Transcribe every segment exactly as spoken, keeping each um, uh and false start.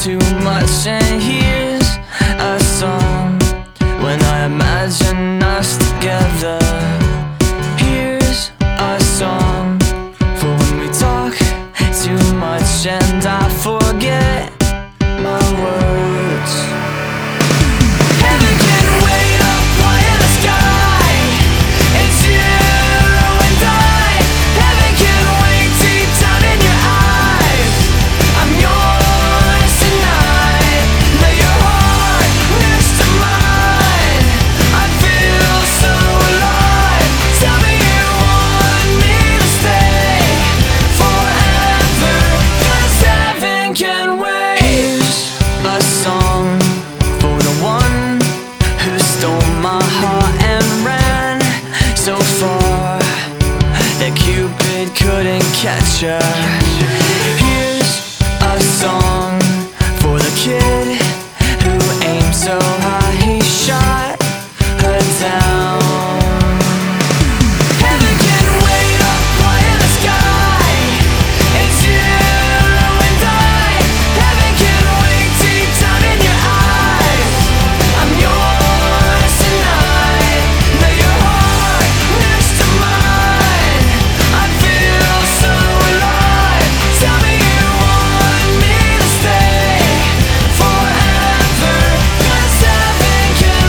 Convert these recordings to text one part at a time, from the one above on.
too much, and here's a song when I imagine us together. Here's a song for when we talk too much and I forget my words. Heaven can wait up high in the sky. It's you and I. Heaven can wait deep down in your eyes. I'm yours tonight. Lay your heart next to mine. I feel so alive. Tell me you want me to stay forever, 'cause heaven can wait. Here's a song for the one who stole my heart and ran so far that Cupid couldn't catch her. Here's a song for the kid who aimed so high he shot her down. Heaven can wait up high in the sky. It's you and I. Heaven can wait deep down in your eyes. I'm yours tonight. Lay your heart next to mine. I feel so alive. Tell me you want me to stay forever, 'cause heaven can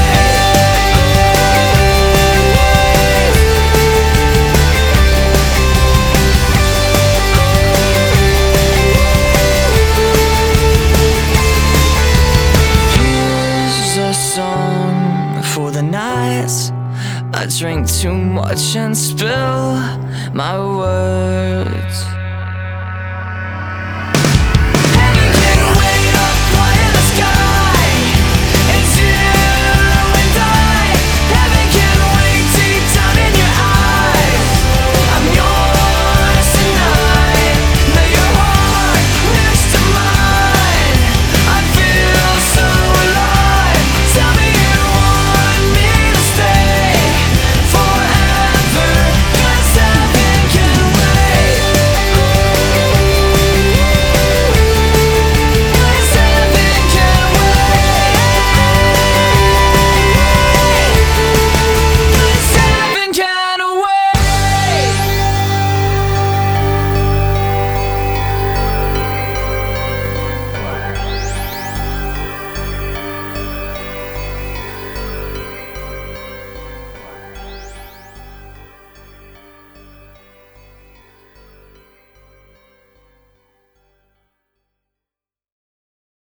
Here's a song for the nights I drink too much and spill my words.